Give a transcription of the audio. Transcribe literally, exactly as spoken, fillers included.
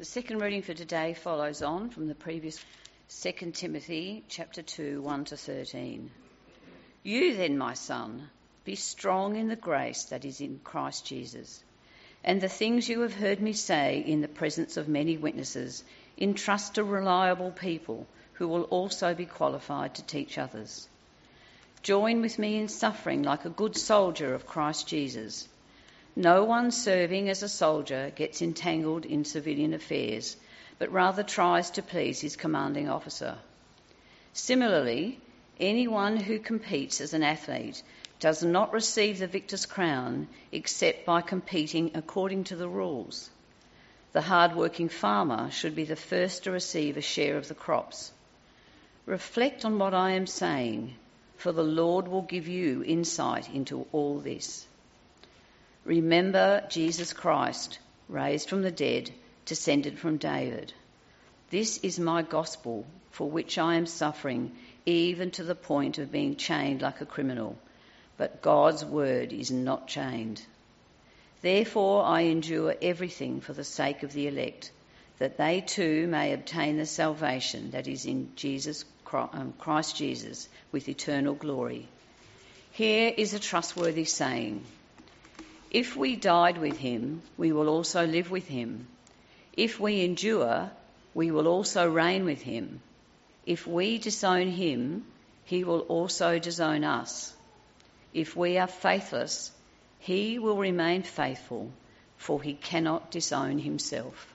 The second reading for today follows on from the previous Second Timothy chapter two, one to thirteen. You then, my son, be strong in the grace that is in Christ Jesus, and the things you have heard me say in the presence of many witnesses, entrust to reliable people who will also be qualified to teach others. Join with me in suffering like a good soldier of Christ Jesus. No one serving as a soldier gets entangled in civilian affairs, but rather tries to please his commanding officer. Similarly, anyone who competes as an athlete does not receive the victor's crown except by competing according to the rules. The hard-working farmer should be the first to receive a share of the crops. Reflect on what I am saying, for the Lord will give you insight into all this. Remember Jesus Christ, raised from the dead, descended from David. This is my gospel, for which I am suffering, even to the point of being chained like a criminal. But God's word is not chained. Therefore I endure everything for the sake of the elect, that they too may obtain the salvation that is in Jesus Christ Jesus with eternal glory. Here is a trustworthy saying. If we died with him, we will also live with him. If we endure, we will also reign with him. If we disown him, he will also disown us. If we are faithless, he will remain faithful, for he cannot disown himself.